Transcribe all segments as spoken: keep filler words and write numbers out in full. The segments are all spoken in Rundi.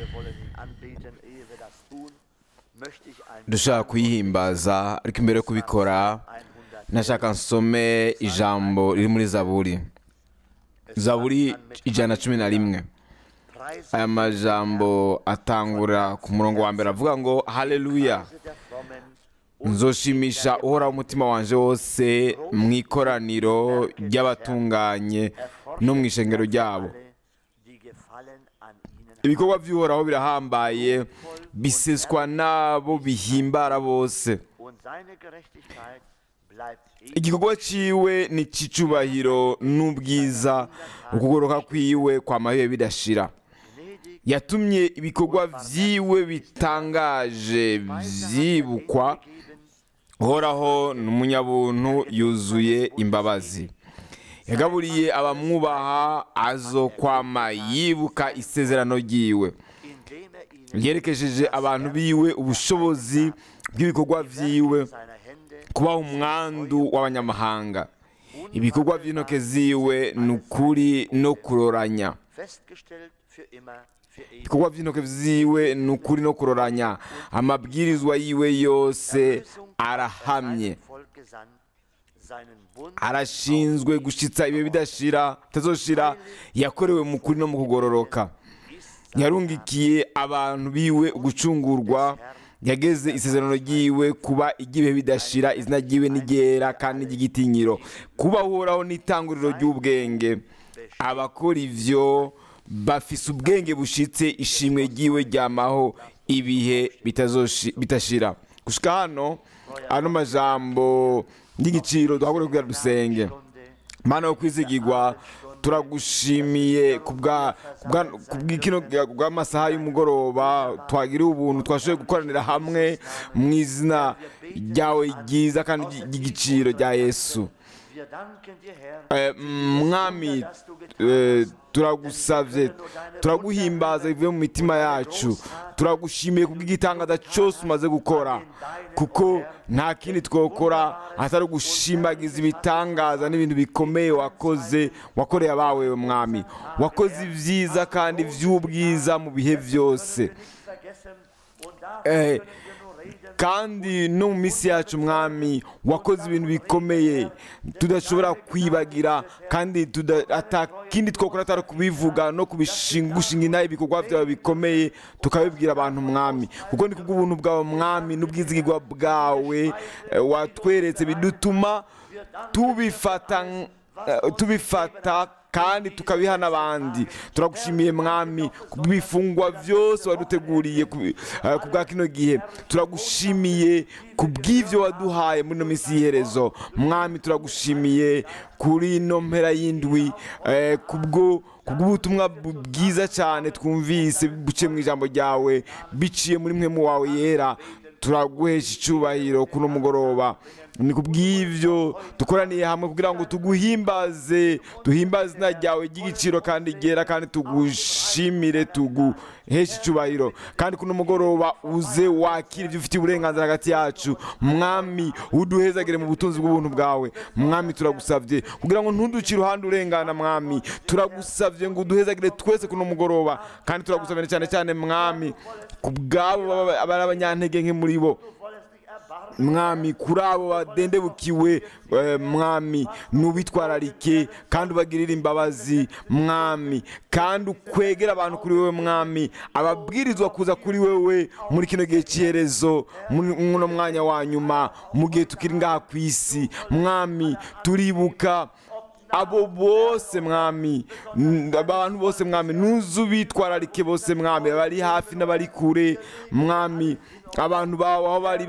dushaka kuyihimbaza, ariko imbere yo kubikora nashaka nsome ijambo riri muri zaburi zaburi ijana na cumi na rimwe. Aya majambo atangura ku murongo wa mbere avuga ngo haleluya, nzoshimisha uhoraho umutima wanje wose mu ikoraniro ry'abatunganye no mu ishengero ryabo. Ibikorwa by'uhoraho birahambaye, biseswa n'abo bihimbara bose. Igikorwa ciwe ni c'icubahiro n'ubwiza, ukugoroka kwiwe kwamabiwe bidashira. Yatumye ibikorwa vyiwe bitangaje vyibukwa. Uhoraho ni umunyabuntu yuzuye imbabazi. Yagaburiye abamwubaha, azokwama yibuka isezerano ryiwe. Yerekesheje abantu biwe ubushobozi bw'ibikorwa vyiwe, kubaha umwandu w'abanyamahanga. Ibikorwa vy'intoke ziwe ni ukuri no kuroranya. Ibikorwa vy'intoke ziwe ni ukuri no kuroranya. Amabwirizwa yiwe yose arahamye. Arashinzwe gushitsa ibihe bidashira tazoshira, yakorewe mu kuri no mu kugororoka. Yarungikiye abantu biwe ugucungurwa, yageze isezerano ryiwe kuba igihe bidashira. Izina ryiwe ni ryera kandi ry'igitinyiro. Kuba uhoraho n'itanguriro ry'ubwenge. Abakora ivyo bafise ubwenge bushitse, ishimwe ryiwe ryamaho ibihe bitashira. Gushika hano ano majambo y'igiciro duhagure kugira dusenge. Mana yo kwizigirwa, turagushimiye kubw'ikino bw'amasaha y'umugoroba twagiriye ubuntu, twashoboye gukoranira hamwe mu izina ryawe ryiza kandi ry'igiciro rya Yesu. Mwami, turagusavye, turaguhimbaza bivuye mu mitima yacu. Turagushimiye kubw'igitangaza cyose umaze gukora, kuko nta kindi twokora atari ugushimagiza ibitangaza n'ibintu bikomeye wakoze, wakoreye abawe. Mwami, wakoze ibyiza kandi by'ubwiza mu bihe byose, eh, kandi no mu minsi yacu Mwami wakoze ibintu bikomeye tudashobora kwibagira, kandi atakindi twokora atari kubivuga no kubishingushinga inaha ibikorwa byawe bikomeye tukabibwira abantu Mwami, kuko ni kubw'ubuntu bwawe Mwami n'ubwizigirwa bwawe watweretse bidutuma tubifata tubifata kandi tukabiha n'abandi. Turagushimiye Mwami kubw'ibifungwa byose waduteguriye kubwa kino gihe. Turagushimiye kubw'ivyo waduhaye muri no misi y'iherezo Mwami. Turagushimiye kuri ino mpera y'indwi, eh, kubwo kubw'ubutumwa bwiza cyane twumvise buciye mu ijambo ryawe, biciye muri mwe mu wawe yera. Turaguhesha icubahiro kuno mugoroba. Ni kubw'ivyo dukoraniye hamwe kugira ngo tuguhimbaze, duhimbaze izina ryawe ry'igiciro kandi ryera, kandi tugushimire, tuguhesha icubahiro. Kandi kuno mugoroba uze wakira ibyo ufitiye uburenganzira hagati yacu Mwami, uduhezagire mu butunzi bw'ubuntu bwawe Mwami. Turagusavye kugira ngo ntuduce iruhande urengana Mwami. Turagusavye ngo uduhezagire twese kuno mugoroba, kandi turagusavye cyane cyane Mwami kubwabo abari abanyantege nke muri bo Mwami, kuri abo badendebukiwe Mwami, n'ubitwararike kandi ubagirire imbabazi Mwami, kandi ukwegera abantu kuri wewe Mwami, ababwirizwa kuza kuri wewe muri kino gihe cy'iherezo, muno mwanya wa nyuma, mu gihe tukiri ngaha ku isi Mwami. Turibuka abo bose Mwami, abantu bose Mwami, n'uzubitwararike bose Mwami, abari hafi n'abari kure Mwami, abantu bawe aho bari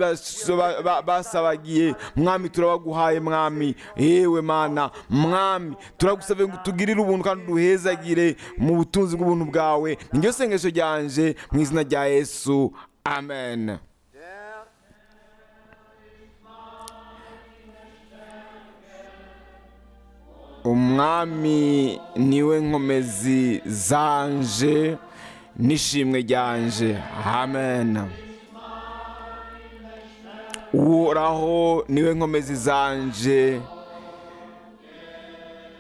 basabagiye Mwami, turabaguhaye Mwami. Yewe Mana Mwami, turagusabye ngo tugirire ubuntu kandi duhezagire mu butunzi bw'ubuntu bwawe. Niryo sengesho ryanje mu izina rya Yesu, amen. Umwami niwe nkomezi zanje n'ishimwe ryanje, amen. Uhoraho niwe nkomezi zanje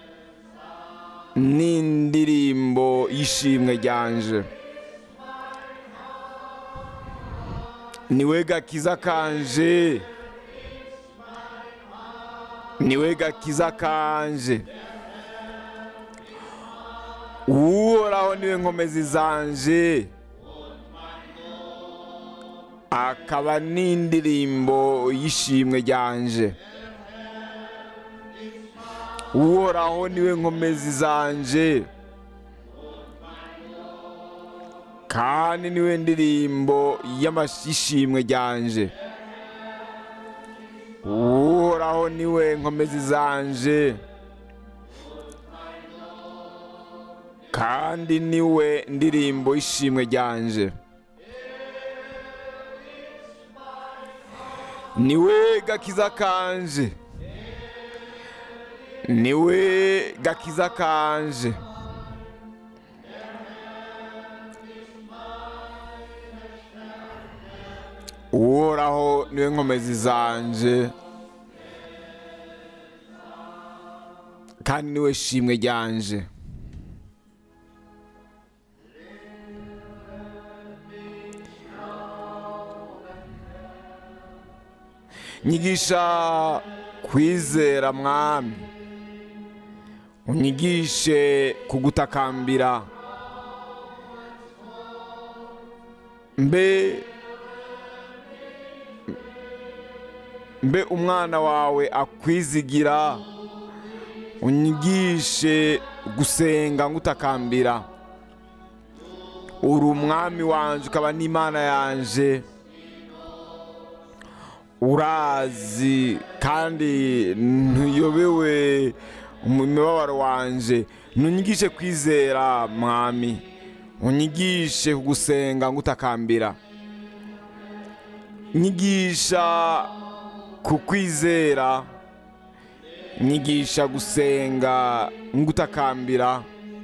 n'indirimbo y'ishimwe ryanje. niwe gakiza kanje, niwe gakiza kanje, uhoraho niwe nkomezi zanje, akaba n'indirimbo y'ishimwe ryanje. Uhoraho niwe nkomezi zanje, kandi niwe ndirimbo y'amashimwe ryanje. Uhoraho niwe nkomezi zanje, kandi niwe ndirimbo y'ishimwe ryanje. Niwe gakiza kanje, niwe gakiza kanje, uhoraho niwe nkomezi zanje, kandi niwe shimwe ryanje. Nyigisha kwizera mwami, unyigishe kugutakambira, mbe mbe umwana wawe akwizigira, unyigishe gusenga ngutakambira. Uri umwami wanje ukaba n'Imana yanje, urazi kandi ntuyobewe umubabaro wanje. Nunyigishe kwizera mwami, unyigishe kugusenga ngutakambira. Nyigisha kukwizera, nyigisha gusenga ngutakambira,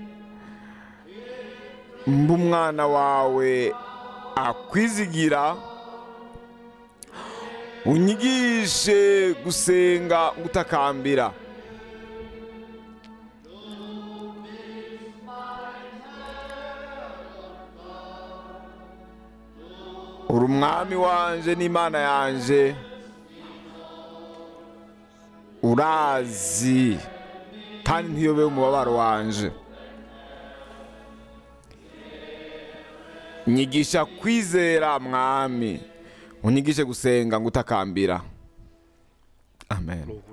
mbe umwana wawe akwizigira, unyigishe gusenga ngutakambira. Uri umwami wanje n'Imana yanje, urazi kandi ntuyobewe umubabaro wanje. Nyigisha kwizera mwami, unyigishe gusenga ngutakambira. Amen.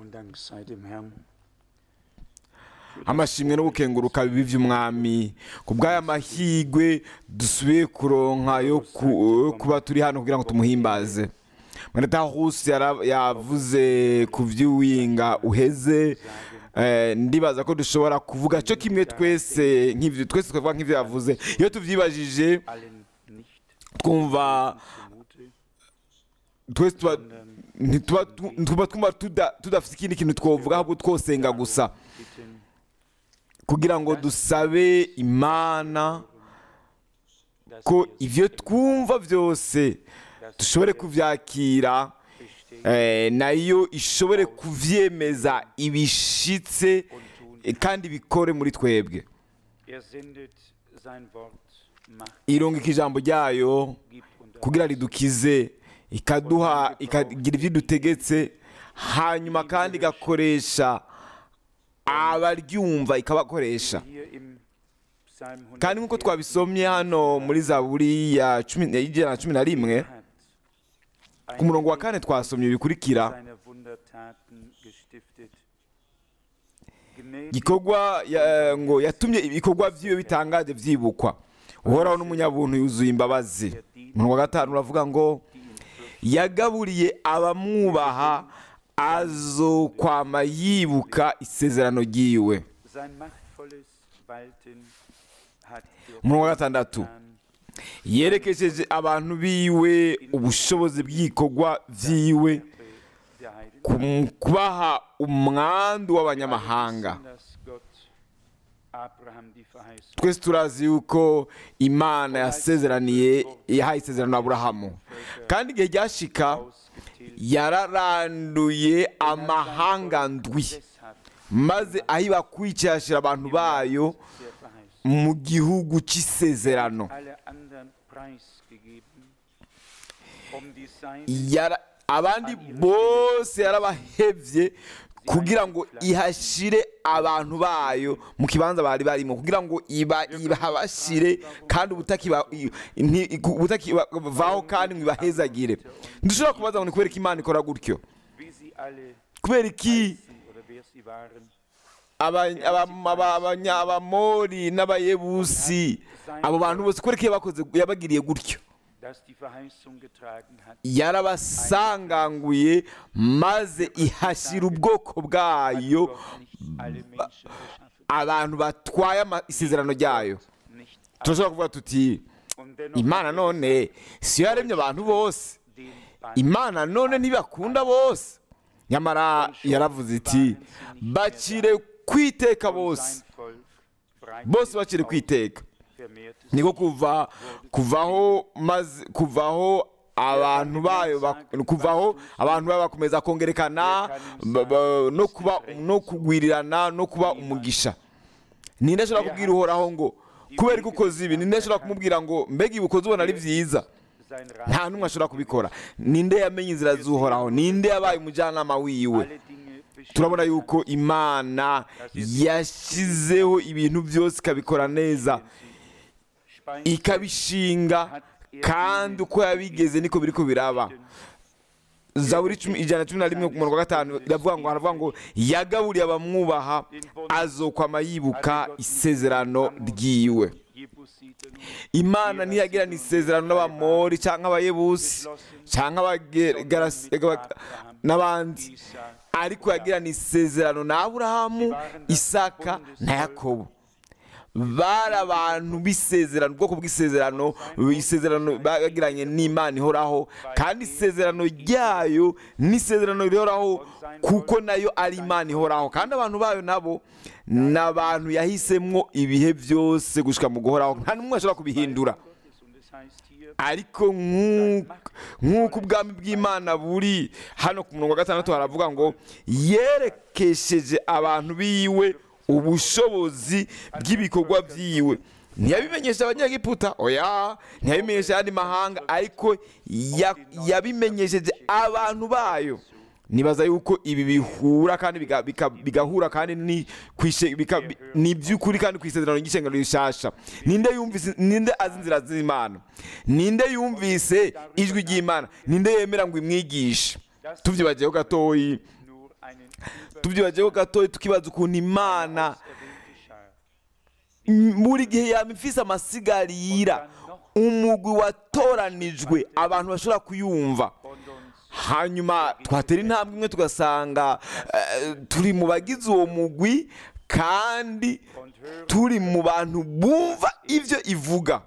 Amashimwe n'ubukenguruka bibi by'umwami kubw'aya mahigwe dusubiye kuronka yo kuba turi hano kugira ngo tumuhimbaze. Mweneta Rusi yavuze ku by'uwinga uheze, ndibaza ko dushobora kuvuga cyo kimwe twese nk'ivyo twese twavuga nk'ivyo yavuze. Iyo tuvyibajije twumva twese ntituba twumva tudafite ikindi kintu twovuga, ahubwo twosenga gusa kugira ngo dusabe Imana ko ivyo twumva byose dushobore kuvyakira, nayo ishobore kuvyemeza ibishitse kandi bikore muri twebwe. Ironga ijambo ryayo kugira ridukize, ikaduha ikagira ibyo dutegetse, hanyuma kandi igakoresha abaryumva, ikabakoresha. Kandi nk'uko twabisomye hano muri Zaburi ya cumi na rimwe ku murongo wa kane twasomye bikurikira: gikorwa ngo yatumye ibikorwa by'iwe bitangaje byibukwa, uhoraho n'umunyabuntu yuzuye imbabazi. Umurongo wa gatanu uravuga ngo yagaburiye abamwubaha, azokwama yibuka isezerano ryiwe. Umurongo wa gatandatu yerekesheje abantu biwe ubushobozi bw'ibikorwa byiwe, kubaha umwandu w'abanyamahanga. Twese turazi yuko Imana yasezeraniye yahaye isezerano Aburahamu, kandi igihe ryashika yararanduye amahanga ndwi, maze ahiba kwicashira abantu bayo mu gihugu cy'isezerano. Yara- abandi bose yarabahevye kugira ngo ihashire abantu bayo mu kibanza bari barimo, kugira ngo iba ibahabashire kandi ubutakiba nti- ubutakivaho kandi ngo ibahezagire. Ndushobora kubaza ngo ni kubera iki Imana ikora gutyo? Kubera iki aba- aba- aba- abanya- abamori n'abayebusi abo bantu bose kubera iki yabakoze yabagiriye gutyo? Yarabasanganguye maze ihashyira ubwoko bwayo ba- abantu batwaye ama- isezerano ryayo. Turashobora kuvuga tuti Imana none siyo yaremye abantu bose, Imana none ntibakunda bose, nyamara yaravuze iti bakire kwiteka bose, bose bakire kwiteka. Niko kuva kuvaho maze kuvaho abantu bayo bak- kuvaho abantu bayo bakomeza kongerekana ba- ba- no kuba no kugwirirana no kuba umugisha. Ninde ashobora kubwira uhoraho ngo kubera ko ukoze ibi? Ninde ashobora kumubwira ngo mbega ibi ukoze ubona ari byiza? Nta n'umwe ashobora kubikora. Ninde yamenye inzira z'uhoraho? Ninde yabaye umujyanama wiwe? Turabona yuko Imana yashyizeho ibintu byose ikabikora neza, ikabishinga, kandi uko yabigeze niko biriko biraba. Zaburi cumi- ijana na cumi na rimwe ku murongo wa gatanu iravuga ngo haravuga ngo yagaburiye abamwubaha azokwama yibuka isezerano ryiwe. Imana ntiyagirana isezerano n'abamori cyangwa abayebusi cyangwa abagerasi n'abandi, ariko yagirana isezerano na Aburahamu, Isaka na Yakobo. Bari abantu b'isezerano, ubwoko bw'isezerano, isezerano bagiranye n'Imana ihoraho, kandi isezerano ryayo n'isezerano rihoraho kuko nayo ari Imana ihoraho, kandi abantu bayo nabo ni abantu yahisemwo ibihe byose gushika mu guhoraho, nta n'umwe ashobora kubihindura. Ariko nk'uko- nk'uko ubwami bw'Imana buri hano ku murongo wa gatandatu haravuga ngo yerekesheje abantu biwe ubushobozi bw'ibikorwa byiwe. Ntiyabimenyesha abanyagiputa, oya, ntiyabimenyesha ayandi mahanga, ariko ya- yabimenyesheje abantu bayo. Nibaza yuko ibi bihura kandi biga- bika- bigahura kandi ni kwishe- bika- bi- ni by'ukuri kandi ku isezerano ry'ishengero rishasha. Ninde yumvise, ninde azi inzira z'Imana? Ninde yumvise ijwi ry'Imana? Ninde yemera ngo imwigishe? Tuvyibagiyeho gatoyi tubyibagiyeho gatoya tukibaza ukuntu Imana buri gihe yaba ifise amasigarira, umugwi watoranijwe abantu bashobora kuyumva. Hanyuma twatera intambwe imwe tugasanga eh, turi mu bagize uwo mugwi kandi turi mu bantu bumva ibyo ivuga.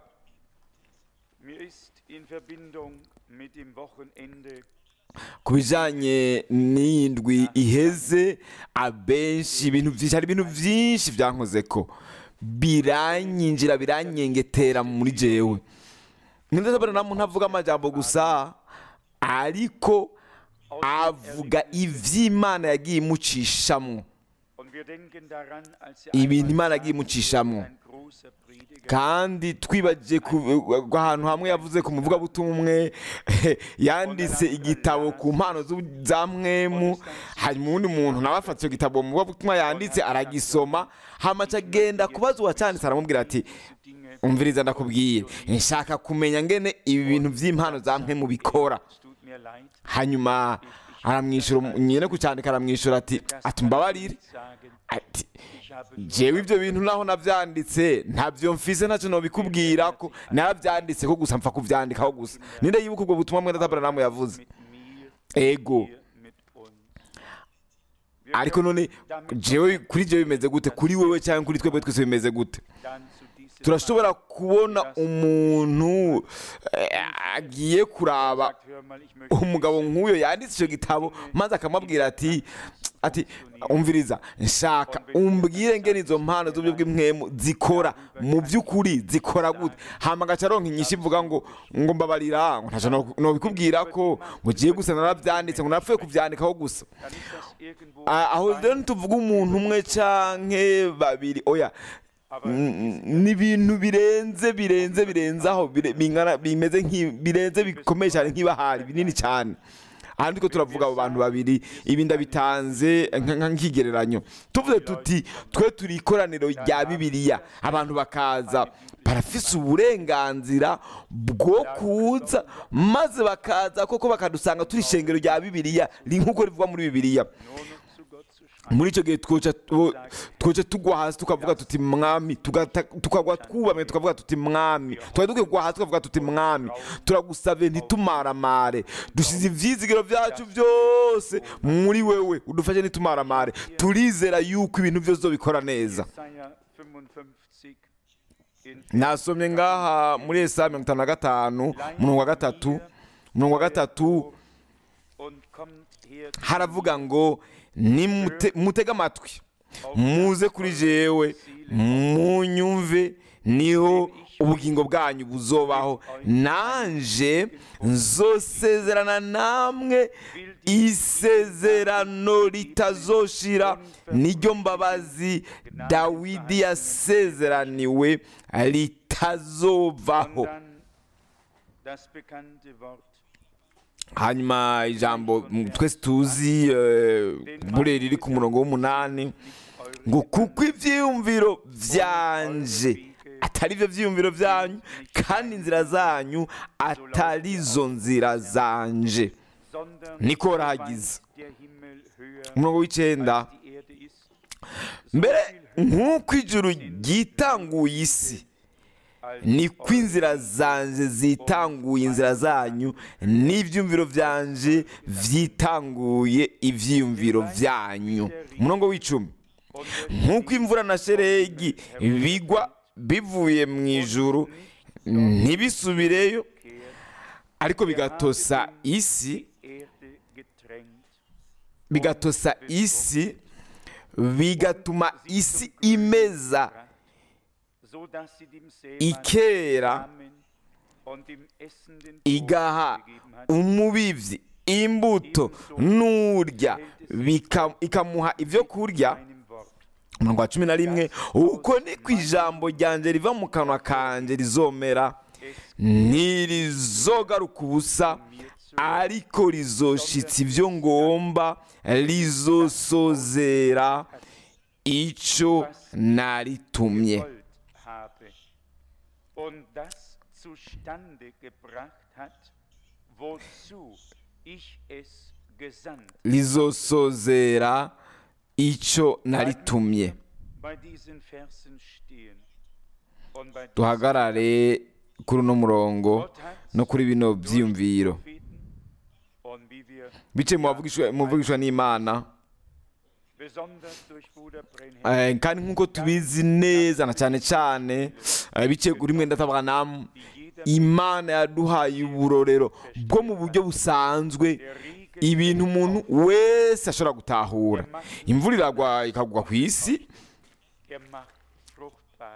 Ku bijyanye n'indwi iheze, abenshi ibintu byinshi hari ibintu byinshi byankoze ko biranyinjira biranyengetera muri jewe. Ndabona nta muntu avuga amajambo gusa, ariko avuga iby'Imana yagiye imucishamwo, ibintu Imana yagiye imucishamwo. Kandi twibagiye ku ahantu hamwe yavuze ku muvugabutumwe yanditse igitabo ku mpano za mwemu, hanyuma uwundi muntu nawe afata icyo gitabo mu muvugabutumwa yanditse aragisoma, hamaca agenda kubaza uwacyanditse aramubwira ati umviriza ndakubwiye nshaka kumenya ngene ibi bintu by'impano za mwemu bikora. Hanyuma aramwishyura nyine kucyandika, aramwishyura ati ati mbabarire, ati jewe ibyo bintu naho nabyanditse ntabyo mfise, ntacyo nobikubwira ko narabyanditse ko gusa mpfa kubyandikaho gusa. Ninde yibuka ubwo butumwa mwenda tabara namwe yavuze? Ego. Ariko none jewe kuri jewe bimeze gute? Kuri wewe cyangwa kuri twebwe twese bimeze gute? Turashobora kubona umuntu agiye kuraba umugabo nk'uyo yanditse icyo gitabo maze akamubwira ati ati umviriza nshaka umbwire ngene izo mpano z'uburyo bw'imwemu zikora mu by'ukuri zikora gute. Hama agaca aronka inyinshi ivuga ngo ngo mbabarira ngo ntacyo nobikubwira ko ngo ugiye gusa narabyanditse ngo napfuye kubyandikaho gusa. Aho rero ntituvuga umuntu umwe canke babiri, oya, ni ibintu birenze birenze birenze aho bire- bingana bimeze nk'i- birenze bikomeye cyane nk'ibahari binini cyane. aha ndiko turavuga abo bantu babiri ibi ndabitanze nka- nka- nk'ikigereranyo tuvuze tuti twe turi ikoraniro rya bibiliya abantu bakaza barafise uburenganzira bwo kuza maze bakaza koko bakadusanga turi ishengero rya bibiliya ri nk'uko rivugwa muri bibiliya. muri icyo gihe twoca twoca tugwa hasi tukavuga tuti mwami, tugata- tukagwa twubamye tukavuga tuti mwami, twari dukwiye kugwa hasi tukavuga tuti mwami, turagusabye ntitumaramare, dushyize ivyizigiro byacu byose muri wewe, udufashe ntitumaramare, turizera yuko ibintu byose uzobikora neza. Nasomye ngaha muri Yesaya mirongo itanu na gatanu umurongo wa gatatu umurongo wa gatatu haravuga ngo nimute- mutege amatwi muze kuri jewe munyumve niho ubugingo bwanyu buzobaho, nanje nzosezerana namwe isezerano ritazoshira, niryo mbabazi Dawidi yasezeraniwe ritazovaho. hanyuma ijambo mm, twese tuzi eh, bure riri ku murongo w'umunani ngo kuko ibyiyumviro byanje atari byo byiyumviro byanyu kandi inzira zanyu atari zo nzira zanje, niko rahagize. umurongo w'icyenda mbere nk'uko ijuru ryitanguye isi niko inzira zanje zitanguye inzira zanyu, n'ibyumviro byanje byitanguye ibyiyumviro byanyu. umurongo w'icumi nk'uko imvura na sheregi bigwa bivuye mu ijuru ntibisubireyo ariko bigatosa isi bigatosa isi bigatuma isi imeza ikera, igaha umubibyi imbuto n'urya bika- ikamuha ibyo kurya. umurongo wa cumi na rimwe uko ni ku ijambo ryanjye riva mu kanwa kanjye rizomera, ntirizogaruka ubusa ariko rizoshitsa ibyo ngomba, rizosozera icyo naritumye. Und das zustande gebracht hat, wozu ich es gesandt. rizosozera icyo naritumye. Bei diesen Versen stehen und bei diesen duhagarare kuri uno murongo Gott hat no kuri bino durch byiyumviro Propheten und wie wir bice mu bavugishwa- mu bavugishwa n'Imana. besonders durch Bruder Brenhem, Eh, kandi nk'uko tubizi neza na cyane cyane eh, bice kuri mwenda tabanamu, Imana yaduhaye uburorero bwo mu buryo busanzwe ibintu umuntu wese ashobora gutahura. imvura iragwa ikagwa ku isi, gemacht fruchtbar.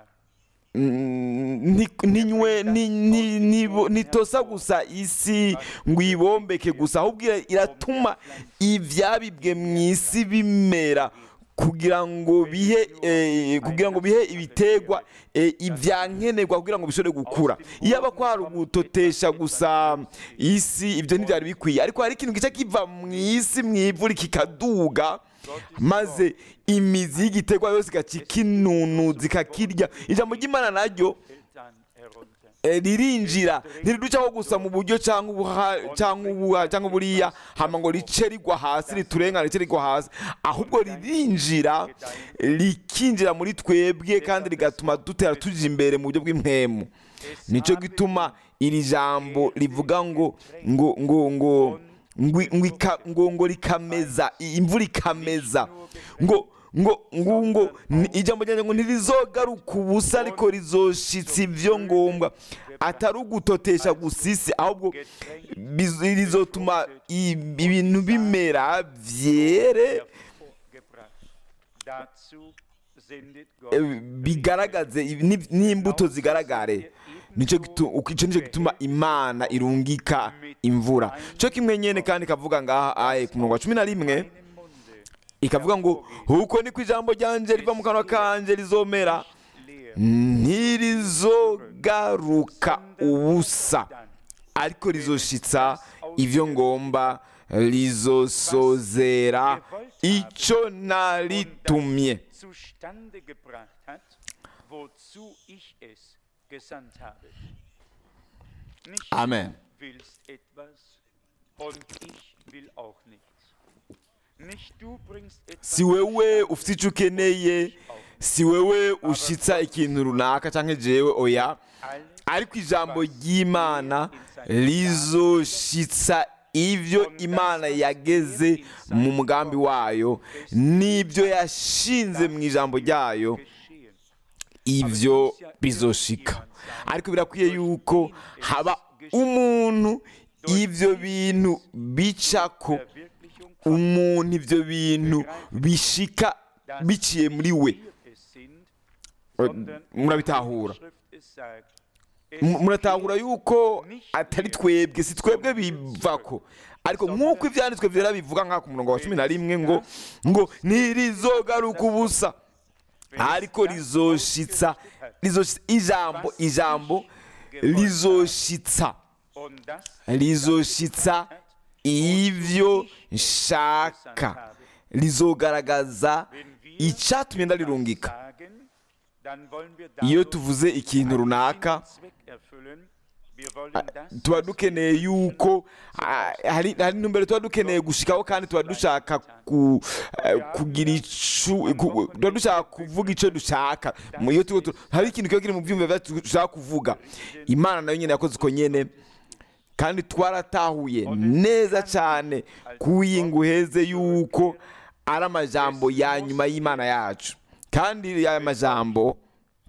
mm, nti- ntinywe ni- ni- nibo- ntitosa gusa isi ngo ibombeke gusa, ahubwo ira- iratuma ibyabibwe mu isi bimera kugira ngo bihe eh, kugira ngo bihe ibitegwa eh, ibyankenerwa kugira ngo bishobore gukura. iyo aba kwari ugutotesha gusa isi, ibyo ntibyari bikwiye, ariko hari ikintu gice kiva mu isi mu ivu kikaduga maze imizi y'igiterwa yose igacika inunu zikakirya. ijambo ry'Imana naryo Fällt dann herunter. eh, ririnjira ntiriducaho gusa mu buryo cyangwa ubuha- cyangwa ubuha- cyangwa buriya hama ngo rice rigwa hasi riturengana rice rigwa hasi, ahubwo ririnjira rikinjira muri twebwe kandi rigatuma dutera tujya imbere mu buryo bw'impwemu. nicyo gituma iri jambo rivuga ngo ngo ngo ngo ngo ngo ika- ngo ngo rikameza imvura ikameza ngo ngo ngo ngo ni- ijambo ryanjye ngo ntirizogaruka ubusa ariko rizoshitsa ibyo ngombwa, atari ugutotesha gusa isi, ahubwo biz- rizotuma i- ibintu bimera byere Hervorgebracht. Dazu sendet eh, Gott bigaragaze ni- n'imbuto zigaragare. nicyo gitu- uko- icyo nicyo gituma Imana irungika imvura. cyo kimwe nyene kandi ikavuga ngaha aye ku murongo wa cumi na rimwe im Munde ikavuga ngo uko niko ijambo ryanjye riva mu kanwa kanjye rizomera, ntirizogaruka ubusa, ariko rizoshitsa ivyo ngomba, rizosozera icyo naritumye. zustande gebracht hat, wozu ich es gesandt habe. Nicht Amen. du willst etwas und ich will auch nichts. Nicht du bringst etwas Si wewe ufite icyo ukeneye, si wewe ushitsa ikintu runaka cyangwa jewe, oya, ariko ijambo ry'Imana rizoshitsa ivyo Imana yageze mu mugambi wayo n'ibyo yashinze mu ijambo ryayo, ivyo bizoshika. Ariko birakwiye yuko haba umuntu ivyo bintu bicako, umuntu ivyo bintu bishika biciye muri we. Murabitahura? Muratahura yuko atari twebwe, si twebwe bivako, ariko nk'uko ibyanditswe byera bivuga nka ku murongo wa cumi na rimwe ngo ngo ntirizogaruka ubusa, ariko rizoshitsa, rizoshitsa ijambo ijambo rizoshitsa rizoshitsa ivyo nshaka, rizogaragaza icyatumye ndarirungika. Iyo tuvuze ikintu runaka, tuba dukeneye yuko hari intumbero tuba dukeneye gushikaho, kandi tuba dushaka kugira icu, tuba dushaka kuvuga icyo dushaka. Hari ikintu kiba kiri mu byumba byacu dushaka kuvuga. Imana nayo nyine yakoze uko nyine, kandi twaratahuye neza cyane kuwiyinguheze yuko ari amajambo ya nyuma y'Imana yacu, kandi aya majambo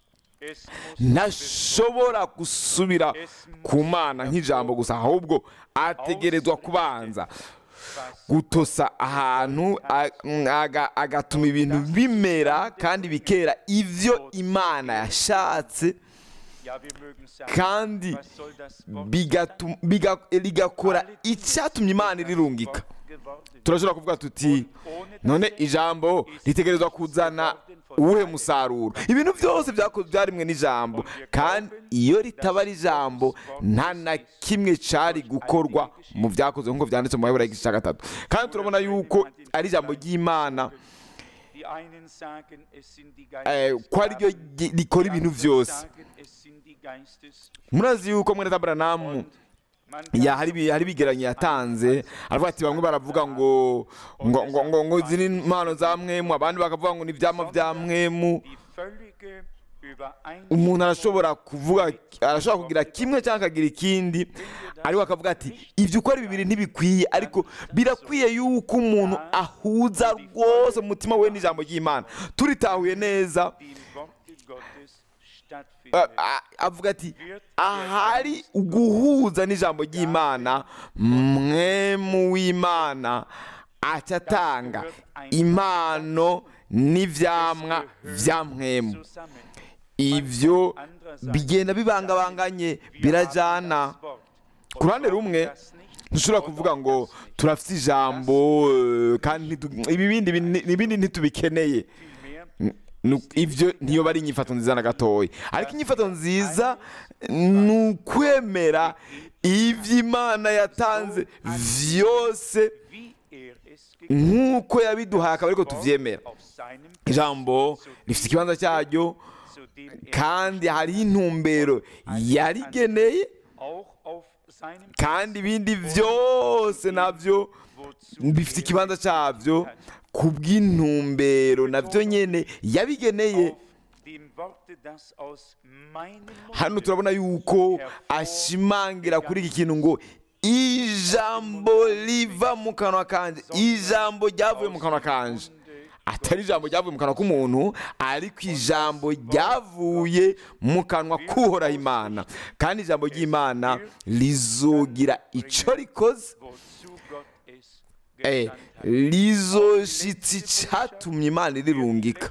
ntashobora gusubira ku Mana nk'ijambo gusa, ahubwo ategerezwa kubanza gutosa ahantu, agatuma ibintu bimera kandi bikera ivyo Imana yashatse, kandi bigakora icyatumye Imana irirungika. Turashobora kuvuga tuti none ijambo ritegerezwa kuzana uwuhe musaruro? Ibintu byose byarimwe n'ijambo, kandi iyo ritaba ari ijambo nta na kimwe cyari gukorwa mu byakozwe nk'uko byanditse mu Baheburayo igice cya gatatu. Kandi turabona yuko ari ijambo ry'Imana, ko ari ryo rikora ibintu byose. Murazi yuko mwene Aburahamu hari bigeranye yatanze, aravuga ati bamwe baravuga ngo ngo ngo ngo ziri impano za mwemu, abandi bakavuga ngo ni ibyama bya mwemu. Umuntu arashobora kuvuga, arashobora kugira kimwe cyangwa akagira ikindi, ariko akavuga ati ibyo ukora bibiri ntibikwiye, ariko birakwiye yuko umuntu ahuza rwose mu mutima we n'ijambo ry'Imana. Turitahuye neza, avuga ati ahari uguhuza n'ijambo ry'Imana, mwemu w'Imana acatanga impano n'ivyamwa vya mwemu. Ivyo bigenda bibangabanganye, birajana. Ku ruhande rumwe ntushobora kuvuga ngo turafite ijambo kandi ibindi ntitubikeneye. Ibyo niyo bari inyifato nziza na gatoya, ariko inyifato nziza ni ukwemera ibyo Imana yatanze vyose nk'uko yabiduhaye, akaba ariko tuvyemera. Ijambo rifite ikibanza cyaryo, kandi hariho intumbero yarigeneye, kandi ibindi byose nabyo bifite ikibanza cyabyo kubw'intumbero nabyo nyene yabigeneye. Hano turabona yuko ashimangira kuri iki kintu ngo ijambo riva mu kanwa kanje, ijambo ryavuye mu kanwa kanje. Atari ijambo ryavuye mu kanwa k'umuntu, ariko ijambo ryavuye mu kanwa k'Uhoraho Imana. Kandi ijambo ry'Imana rizogira icyo rikoze, Eh, rizoshitsa icyatumye Imana irirungika.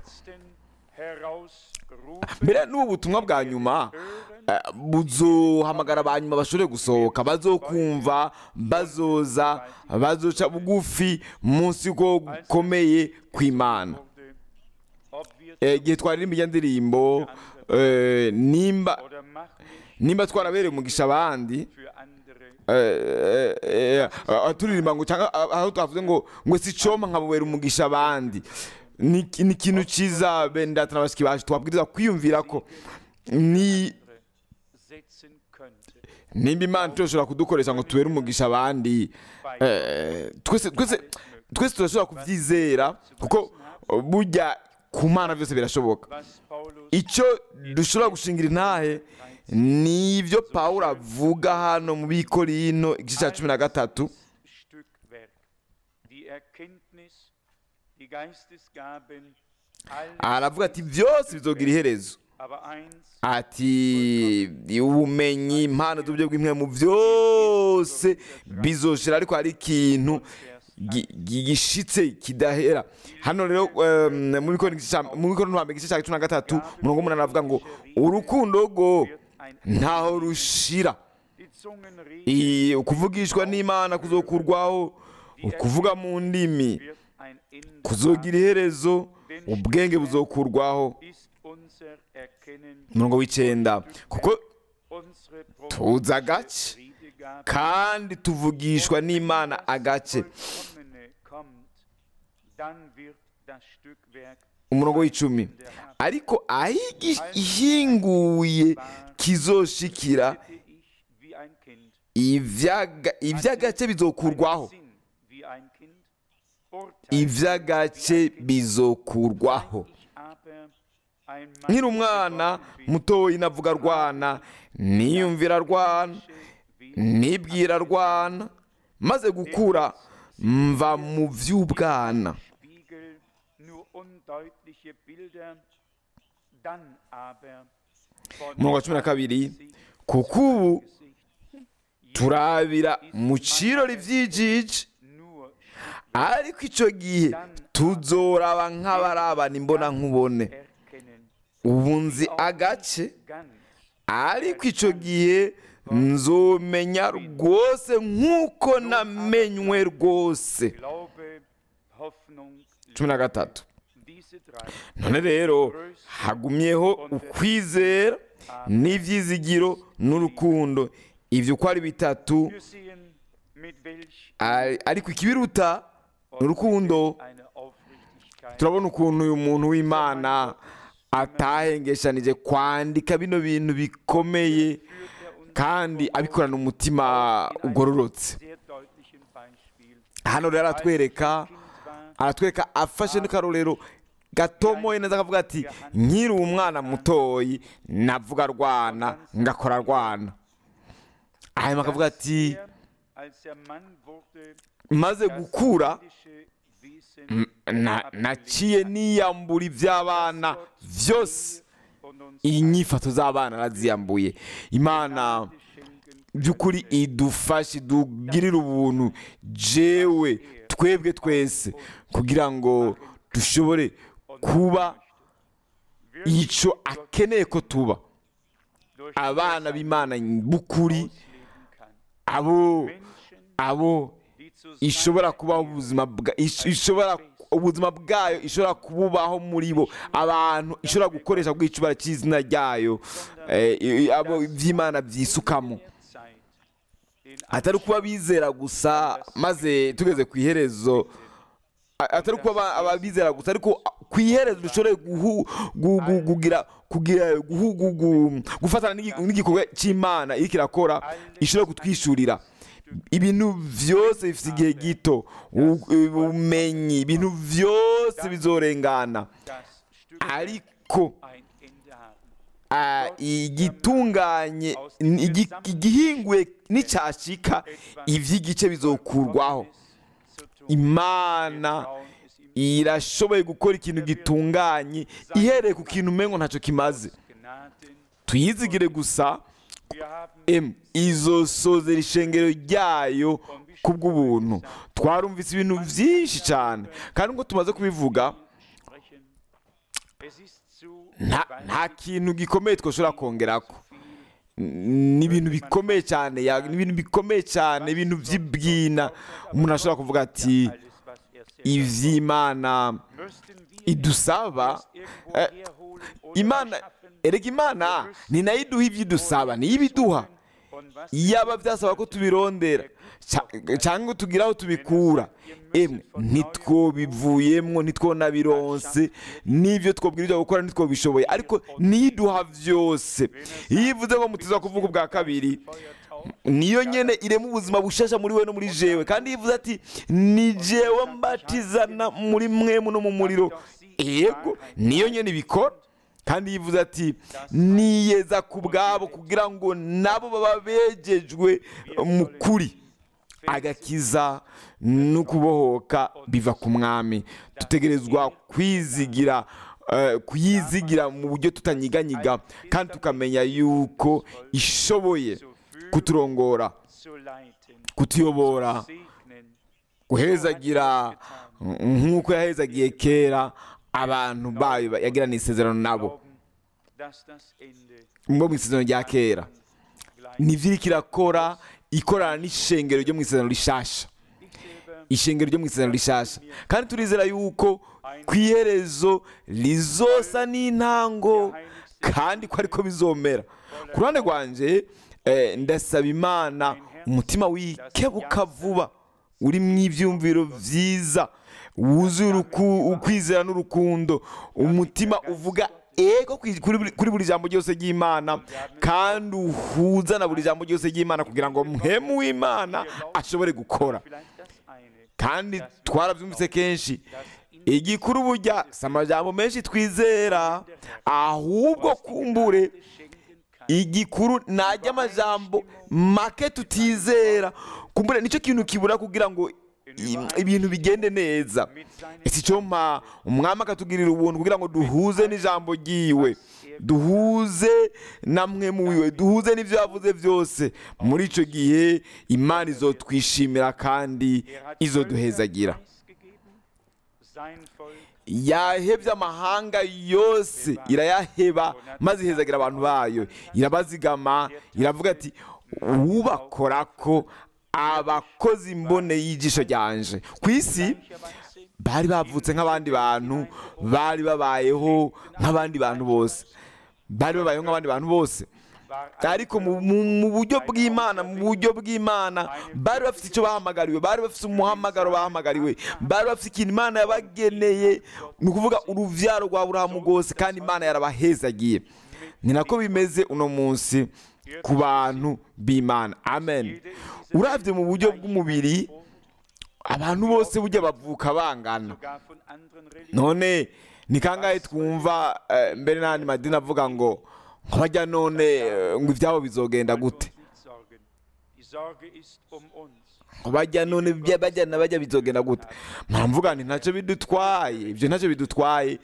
Mbere n'ubu butumwa bwa nyuma buzohamagara abanyuma bashobore gusohoka, bazokumva, bazoza, bazoca bugufi munsi ko gukomeye kw'Imana. Igihe twaririmba iyo ndirimbo eh, nimba oder mach mich nimba twarabereye umugisha abandi, für andere. eh, eh, eh, turirimba ngo cyangwa aho twavuze ngo ngo si coma nkabubera umugisha abandi, ni ni ikintu cyiza. bene data na bashiki bacu twabwiriza kwiyumvira ko ni Setzen könnte. nimba Imana turashobora kudukoresha ngo tubere umugisha abandi, eh, twese twese twese turashobora kubyizera kuko burya ku Mana byose birashoboka. Was Paulus icyo dushobora gushingira intahe ni ibyo Pawulo avuga hano mu Bikorino igice cya cumi na gatatu, Stückwerk, die Erkenntnis, die Geistesgaben, alles, aravuga ati byose bizogira iherezo, aber eins ati ubumenyi, impano z'uburyo bw'impwemu byose bizoshira, ariko hari ikintu gi- gi- gishitse kidahera. Hano rero em, mu Bikorino igice cya- mu Bikorino hambere igice cya cumi na gatatu umurongo w'umunani aravuga ngo urukundo rwo wird ein ntaho rushira. die Zungen reden, I- ukuvugishwa n'Imana kuzokurwaho, ukuvuga mu ndimi wird ein Ende kuzogira iherezo, ubwenge buzokurwaho. ist unser Erkennen, umurongo w'icyenda, kuko unsere tuzi agace Redegabe, kandi tuvugishwa n'Imana agace. Vollkommene kommt, dann wird das Stückwerk umurongo w'icumi, ariko aho igi- ihinguye kizoshikira, hätte ich wie ein Kind, ivyaga- ivy'agace bizokurwaho, Sinn wie ein Kind, Urteil ivy'agace bizokurwaho. ich aber ein nkiri Mann umwana geworden bin, mutoyi navuga rwana, niyumvira rwana, nibwira rwana, maze gukura mva mu vy'ubwana. Spiegel nur undeutliche Bilder, dann aber von umurongo wa cumi na kabiri, Gesicht kuko ubu Gesicht turabira mu kirori vy'ijiji, nur ariko ico gihe tuzoraba nk'abarabana imbona nkubone. erkennen, Ubu nzi agace, ganz ariko ico gihe nzomenya rwose nk'uko namenywe rwose. Glaube, Hoffnung, cumi na gatatu. diese drei none rero hagumyeho ukwizera n'ibyizigiro n'urukundo, ibyo uko ari bitatu, wir sehen, mit welch ari- ariko ikibiruta ni urukundo. eine Aufrichtigkeit turabona ukuntu uyu muntu w'Imana atahengeshanije kwandika bino bintu bikomeye führt er uns kandi abikorana umutima ugororotse. sehr deutlichen Beispiel. hano rero aratwereka Kind war, aratwereka afashe n'akarorero gatomoye neza, akavuga ati nkiri umwana mutoyi navuga rwana ngakora rwana. hanyuma akavuga ati er, als er Mann wurde, maze das gukura irdische Wesen m- na- naciye niyambura iby'abana byose, und uns inyifato z'abana araziyambuye. Imana schenken by'ukuri idufashe, idugirire ubuntu jewe twebwe twese, kugira ngo dushobore kuba icyo akeneye ko tuba, durch abana b'Imana b'ukuri, leben kann. abo Menschen, abo die zu ishobora kubaho ubuzima bwa ish- ishobora ubuzima bwayo ishobora kububaho muri bo, abantu ishobora gukoresha bw'icubara cy'izina ryayo, eh, i- abo iby'Imana byisukamo, der Zeit in atari kuba bizera gusa maze tugeze ku iherezo, a- atari kuba aba- ababizera gusa, ariko ku iherezo dushobore guhu- gu- gu- kugira kugira guhu- gu- gu- gufatana n'igi- n'igikorwa cy'Imana iriko irakora, ishobore kutwishurira ibintu byose bifite igihe gito, u- ubumenyi, ibintu byose bizorengana, das Stück ariko ein Ende haben. ah, igitunganye igi- igihinguye n'icyashika, iby'igice bizokurwaho. Zu tun. Imana Trauen es ihm irashoboye gukora ikintu gitunganye ihereye ku kintu umengo ntacyo kimaze. Gnaden. Tuyizigire gusa, Wir haben em izosozera ishengero ryayo ku bw'ubuntu. Twarumvise ibintu byinshi cyane, kandi ngo tumaze kubivuga, sprechen. Es ist zu nta nta kintu gikomeye twashobora kongerako. Ni ibintu bikomeye cyane, ya- ni ibintu bikomeye cyane, ibintu by'ibwina. Umuntu ashobora kuvuga ati alles, was er selbst ivy'Imana müssten wir idusaba, erst irgendwo eh, herholen oder Imana erschaffen. erega imana ni nayo iduha ibyo idusaba niyo ibiduha. Yaba byasaba ko tubirondera cyangwa tugira aho tubikura, emwe ntitwobivuyemwo ntitwonabironse, n'ibyo twobwirizwa gukora ntitwobishoboye, ariko niyo iduha byose. Iyo ivuze ngo mutiza kuvuga ubwa kabiri, niyo nyene irema ubuzima bushasha muri we no muri jewe, kandi yivuze ati ni jewe mbatizana muri mwemu no mu muriro, yego niyo nyene ibikora. Kandi yivuze ati niyeza ku bwabo kugira ngo nabo baba begejwe mu kuri. Agakiza no kubohoka biva ku mwami. Dutegerezwa kwizigira uh, kuyizigira mu buryo tutanyiganyiga, kandi tukamenya yuko ishoboye kuturongora, kutuyobora, guhezagira nk'uko yahezagiye kera abantu bayo yagirana isezerano nabo mu isezerano rya kera. Nivyo iriko irakora, ikorana n'ishengero ryo mu isezerano rishasha, ishengero ryo mu isezerano rishasha, kandi turizera yuko kw'iherezo rizosa n'intango, kandi ko ariko bizomera. Ku ruhande rwanje eh, ndasaba Imana umutima wikebuka vuba, uri mu ivyumviro vyiza, wuzuye ukwizera n'urukundo, umutima uvuga ego kuri buri jambo ryose ry'Imana, kandi uhuza na buri jambo ryose ry'Imana kugira ngo mpemu w'Imana ashobore gukora. Kandi twarabyumvise kenshi, igikuru burya si amajambo menshi twizera, ahubwo kumbure igikuru najya amajambo make tutizera, kumbure nicyo kintu kibura kugira ngo ibintu bigende neza. Ese cyo mpa umwami akatugirira ubuntu kugira ngo duhuze n'ijambo ryiwe, duhuze namwe muwiwe, duhuze n'ivyo yavuze byose. Muri ico gihe Imana izotwishimira kandi izoduhezagira. Yahebye amahanga yose, irayaheba maze ihezagira abantu bayo, irabazigama, iravuga ati ubakorako abakozi mbone y'ijisho ryanje. Ku isi bari bavutse nk'abandi bantu, bari babayeho nk'abandi bantu bose, bari babayeho nk'abandi bantu bose, ariko mu buryo bw'Imana, mu buryo bw'Imana bari bafite icyo bahamagariwe, bari bafite umuhamagaro bahamagariwe, bari bafite ikintu Imana yabageneye, ni ukuvuga uruvyaro rwa Aburahamu rwose, kandi Imana yarabahezagiye. Ni nako bimeze uno munsi ku bantu b'Imana. Amen. Uravye mu buryo bw'umubiri, abantu bose burya bavuka bangana. None ni kangahe twumva uh, mbere n'andi madini avuga ngo bajya none uh, ngo ivyabo bizogenda gute, bajya none bajya na bajya bizogenda gute. Mpamvuga nti ntacyo bidutwaye, ibyo ntacyo bidutwaye.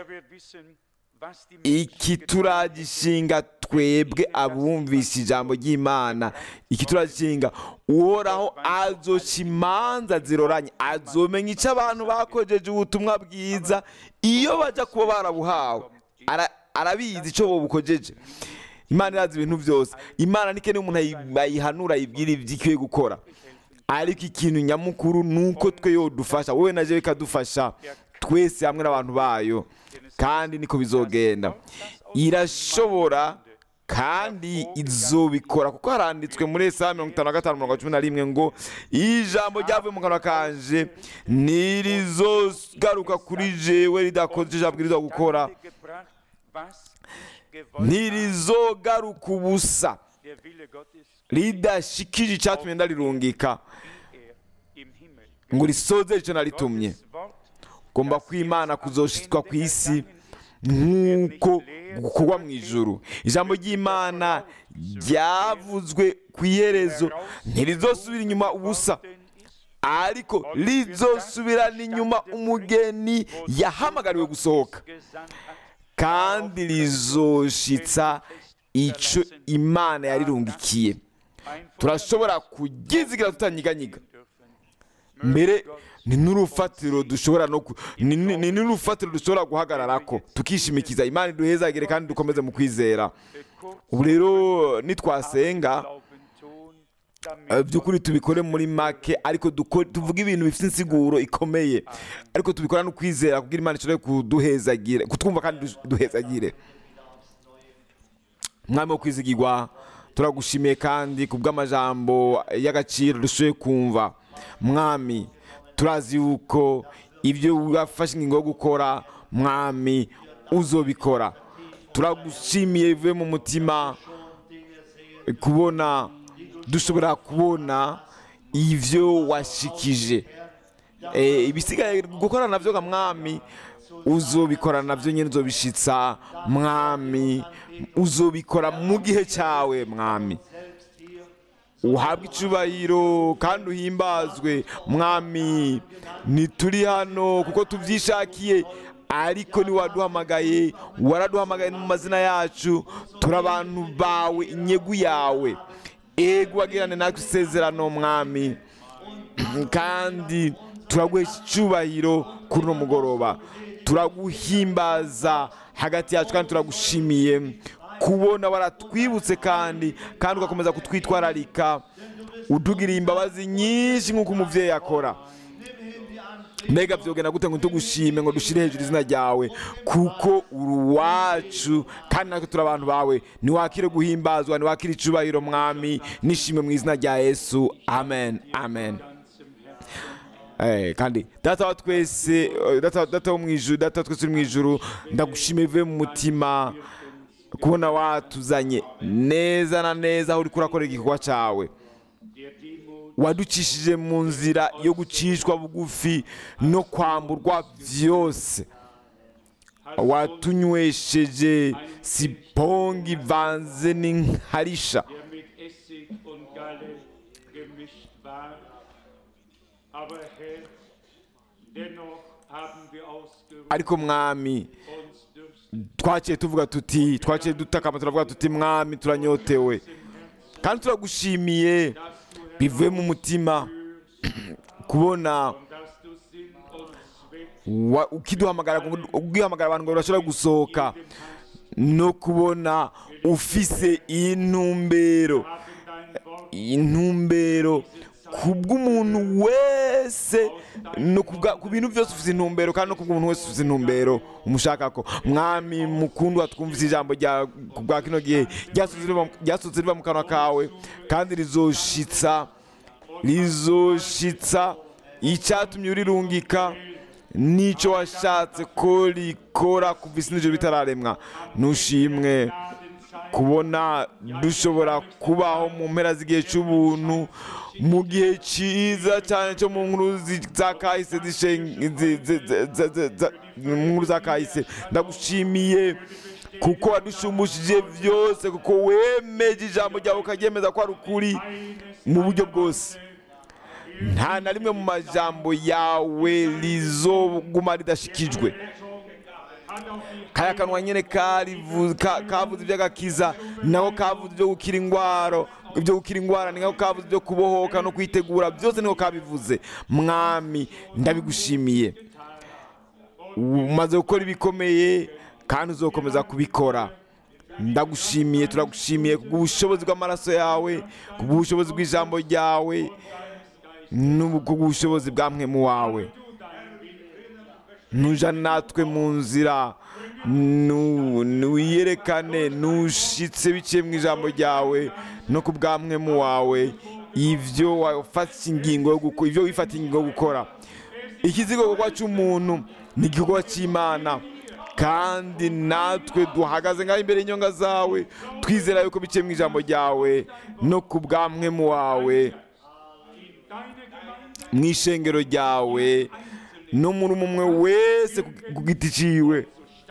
Iki turagishinga twebwe abumvise ijambo ry'Imana, iki turagishinga uhoraho azoca imanza ziroranye, azomenya icyo abantu bakojeje ubutumwa bwiza iyo bajya kuba barabuhawe. Arabizi icyo bukojeje. Imana irazi ibintu byose. Imana ntikene umuntu ayihanura ayibwira ibyo ikwiye gukora, ariko ikintu nyamukuru nuko twe yo dufasha, wowe naje bikadufasha twese hamwe n'abantu bayo, kandi niko bizogenda. Irashobora kandi izobikora, kuko haranditswe muri Yesaya mirongo itanu na gatanu mirongo cumi na rimwe ngo ijambo ryavuye mu kanwa kanje ntirizogaruka kuri jewe ridakoze ijambo abwirizwa gukora, ntirizogaruka ubusa ridashikije icyatumye ndarirungika ngo risoze icyo naritumye. Gomba kw'Imana kuzoshitwa ku isi nk'uko gukorwa mu ijuru. Ijambo ry'Imana ryavuzwe ku iherezo ntirizosubira inyuma ubusa, ariko rizosubirana inyuma umugeni yahamagariwe gusohoka, kandi rizoshitsa icyo Imana yarirungikiye. Turashobora kugizigira tutanyiganyiga. Mbere ni n'urufatiro dushobora no ni n'urufatiro dushobora guhagararako tukishimikiza. Imana iduhezagire kandi dukomeze mu kwizera. Ubu rero nitwasenga by'ukuri tubikore muri make, ariko tuvuga ibintu bifite insiguro ikomeye, ariko tubikora no kwizera kugira Imana ishobore kuduhezagire, kutwumva kandi duhezagire. mwami wo kwizigirwa, turagushimiye kandi ku bw'amajambo y'agaciro dushoboye kumva. Mwami, turazi yuko ibyo wafashe ingingo yo gukora, mwami, uzobikora. Turagushimiye bivuye mu mutima kubona dushobora kubona ivyo washikije. Eh, ibisigaye gukora navyo ga mwami, uzobikora navyo nyene, uzobishitsa mwami, uzobikora mu gihe cyawe mwami. Uhabwe icubahiro kandi uhimbazwe mwami. Ntituri hano kuko tuvyishakiye, ariko ni waduhamagaye, waraduhamagaye mu mazina yacu. Turi abantu bawe, inyegu yawe. Ego wagirane natwe isezerano mwami, kandi turaguhesha icubahiro kuri uno mugoroba. Turaguhimbaza hagati yacu kandi turagushimiye kubona waratwibutse kandi kandi ugakomeza kutwitwararika, udugiriye imbabazi nyinshi nk'uko umuvyeyi akora. Mbega vyogenda gute ngo tugushime, ngo dushire hejuru izina ryawe, kuko uri uwacu kandi natwe turi abantu bawe. Niwakire guhimbazwa, niwakire icubahiro mwami, nishime mu izina rya Yesu, amen, amen. Eh, kandi data wa twese, data data wo mwijuru, data twese uri mwijuru, ndagushimiye bivuye mu mutima kubona watuzanye neza na neza aho uri kurakora igikorwa cyawe. Waducishije mu nzira yo gucishwa bugufi no kwamburwa vyose. Watunywesheje sipongi vanze n'inkarisha. Ariko mwami, twaciye tuvuga tuti, twaciye dutakama turavuga tuti mwami, turanyotewe kandi turagushimiye bivuye mu mutima kubona ukiduhamagara, ugihamagara abantu ngo bashobora gusohoka, no kubona ufise intumbero intumbero kubw'umuntu wese, no ku bintu byose ufite intumbero, kandi no kubw'umuntu wese ufite intumbero umushakako. Mwami mukundwa, twumvise ijambo rya kubwa kino gihe ryasutse riva mu kanwa kawe, kandi rizoshitsa rizoshitsa icyatumye urirungika n'icyo washatse ko rikora kuva isi n'ijuru bitararemwa. Nushimwe kubona dushobora kubaho mu mpera z'igihe cy'ubuntu, mu gihe cyiza cyane cyo mu nkuru za kahise, mu nkuru za kahise. Ndagushimiye kuko wadushumbishije byose, kuko wemeje ijambo ryawe ukaryemeza ko ari ukuri mu buryo bwose. Nta na rimwe mu majambo yawe rizoguma ridashikijwe. Kaya kanwa nyene kavuze iby'agakiza, naho kavuze ibyo gukira ingwaro, ibyo gukira ingwara, niko kavuze ibyo kubohoka no kwitegura, byose niko kabivuze. Mwami, ndabigushimiye, umaze gukora ibikomeye kandi uzokomeza kubikora. Ndagushimiye, turagushimiye kubw'ubushobozi bw'amaraso yawe, kubw'ubushobozi bw'ijambo ryawe, n'ubushobozi bwa mpwemu wawe. Nuja natwe mu nzira, nuyerekane, nushitse biciye mu ijambo ryawe no ku bwa mpwemu wawe ivyo wafata ingingo yo gukora, ivyo wifata ingingo yo gukora. Ikizigo cy'umuntu ni igikorwa cy'Imana, kandi natwe duhagaze ngaho imbere y'inyonga zawe, twizera yuko biciye mu ijambo ryawe no ku bwa mpwemu wawe, mu ishengero ryawe, no muri umwe wese ku giti ciwe,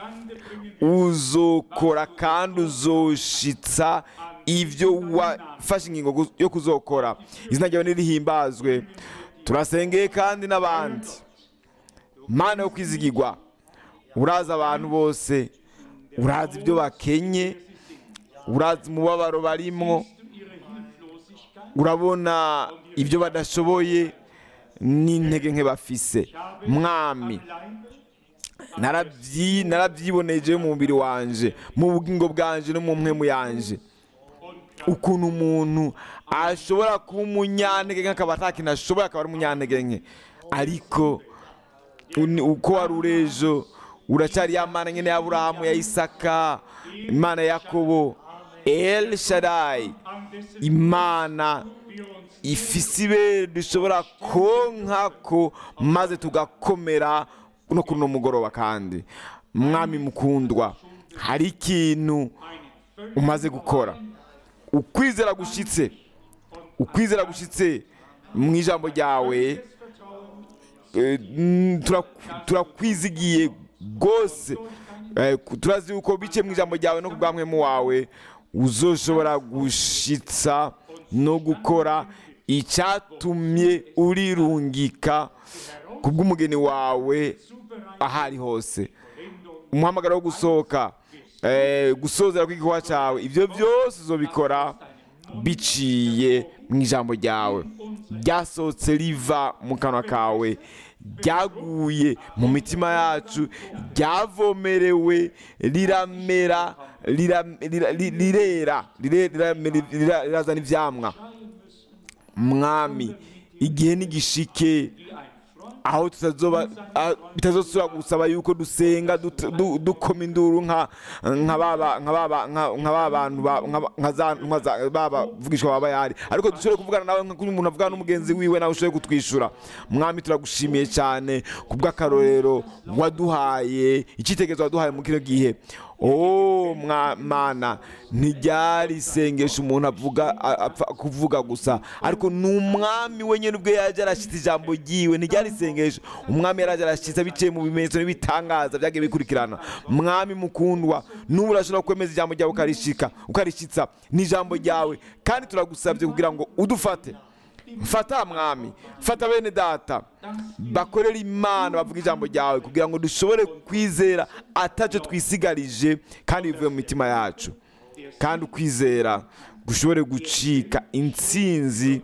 uzokora kandi uzoshitsa ivyo wafashe ingingo yo kuzokora. Izina ryawe nirihimbazwe. Turasengeye kandi n'abandi, Mana yo kwizigirwa, urazi abantu bose, urazi ibyo bakenye, urazi umubabaro barimwo, urabona ibyo badashoboye n'intege nke bafise. Mwami, narabyiboneje mu mubiri wanje, mu bugingo bwanje no mu mpwemu yanje, ukuntu umuntu ashobora kuba umunyantege nke akaba atakintu ashoboye, akaba ari umunyantege nke, ariko uko wari urejo uracyari ya Mana nyene ya Aburahamu, ya Isaka, Imana ya Yakobo. El Shaddai, Imana ifise ibere dushobora konkako maze tugakomera no kuri uno mugoroba. Kandi mwami mukundwa, hari ikintu umaze gukora, ukwizera gushitse ukwizera gushitse mu ijambo ryawe. Turakwizigiye rwose, turazi yuko bice mu ijambo ryawe no ku bwa mwemu wawe uzoshobora gushitsa no gukora icyatumye urirungika ku bw'umugeni wawe ahari hose. Umuhamagaro wo gusohoka, gusozera kw'igikorwa cyawe, ibyo byose uzobikora biciye mu ijambo ryawe ryasohotse riva mu kanwa kawe, ryaguye mu mitima yacu, ryavomerewe, riramera, rirera, rirazana ivyamwa. Mwami, igihe nigishike aho tutazoba bitazosubira gusaba yuko dusenga dukoma induru nka nka baba nka baba nka babantu nka baba vugishwa baba yari, ariko dushobore kuvugana nawe nka umuntu avugana n'umugenzi wiwe nawe ushoboye kutwishura. Mwami, turagushimiye cyane kubw'akarorero waduhaye, icyitegerezo waduhaye mu kino gihe. Oh Mana, ntiryari isengesho umuntu avuga apfa kuvuga gusa, ariko ni umwami wenyine ubwe yaje arashitse ijambo ryiwe. Ntiryari isengesho, umwami yaraje arashitse biciye mu bimenyetso n'ibitangaza byagiye bikurikirana. Mwami mukundwa, n'ubu urashobora kwemeza ijambo ryawe ukarishika ukarishitsa n'ijambo ryawe, kandi turagusabye kugira ngo udufate. Fata mwami, fata bene data bakorera Imana, bavuga ijambo ryawe kugira ngo dushobore kwizera ataco twisigarije, kandi bivuye mu mitima yacu, kandi ukwizera gushobore gucika intsinzi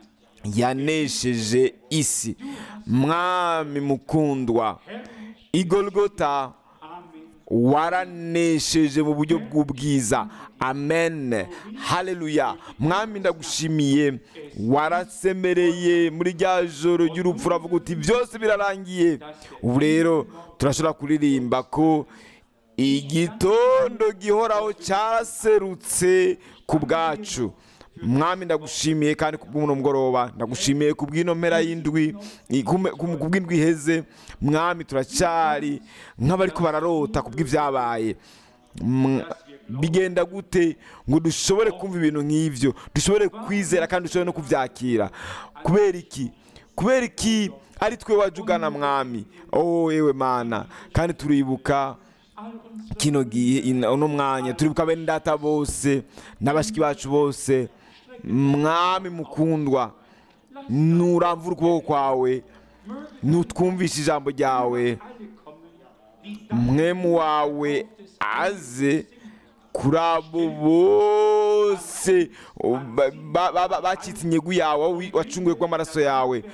yanesheje isi. Mwami mukundwa, Igolgota waranesheje mu buryo bw'ubwiza. Amen, haleluya. Mwami, ndagushimiye, warasemereye muri rya joro ry'urupfu uravuga uti byose birarangiye. Ubu rero turashobora kuririmba ko igitondo gihoraho cyaserutse ku bwacu. Mwami, ndagushimiye kandi kubw'uno mugoroba, ndagushimiye kubw'ino mpera y'indwi, kubw'indwi iheze. Mwami, turacyari nk'abariko bararota kubw'ibyabaye. Bigenda gute ngo dushobore kumva ibintu nk'ivyo, dushobore kwizera kandi dushobore no kuvyakira? Kubera iki? Kubera iki ari twe wajugana Mwami? Oh yewe Mana, kandi turibuka kino gihe uno mwanya, turibuka bene data bose n'abashiki bacu bose. Mwami mukundwa, nuramvura ukuboko kwawe, nutwumvisha ijambo ryawe, mwemu wawe aze kuri abo bose bacitse inyegu yawe wacunguye kw'amaraso yawe.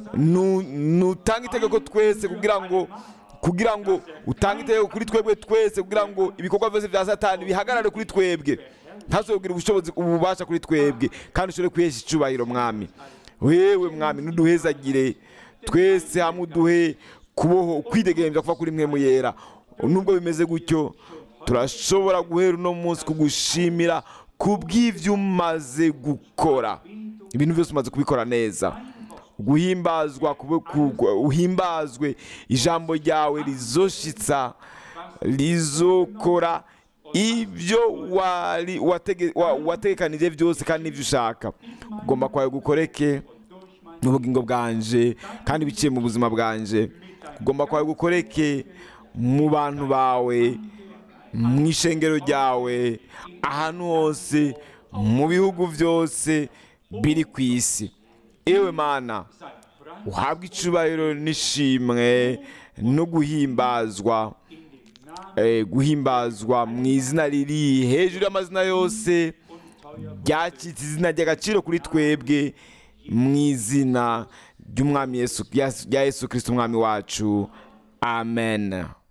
Nutanga itegeko twese kugira ngo kugira ngo utange itegeko kuri twebwe twese kugira ngo ibikorwa byose bya Satani bihagarare kuri twebwe, ntazobwira ubushobozi ububasha kuri twebwe, kandi ushobore kwihesha icubahiro. Mwami, wewe Mwami, nuduhezagire twese hamwe, uduhe kuboho ukwidegembya kuva kuri mwemu yera. Nubwo bimeze gutyo, turashobora guhera uno munsi kugushimira kubw'ivyo umaze gukora. Ibintu byose umaze kubikora neza. Guhimbazwa uhimbazwe, ijambo ryawe rizoshitsa, rizokora ibyo wari wategekanije byose, kandi n'ibyo ushaka. Ugomba kwawe gukoreke mu bugingo bwanje, kandi biciye mu buzima bwanje. Ugomba kwawe gukoreke mu bantu bawe, mu ishengero ryawe, ahantu hose, mu bihugu byose biri ku isi. Ewe Mana, uhabwe icubahiro n'ishimwe no guhimbazwa, guhimbazwa mu izina riri hejuru y'amazina yose, ryacitse izina ry'agaciro kuri twebwe, mu izina ry'umwami Yesu, rya Yesu Kristo umwami wacu. Amen.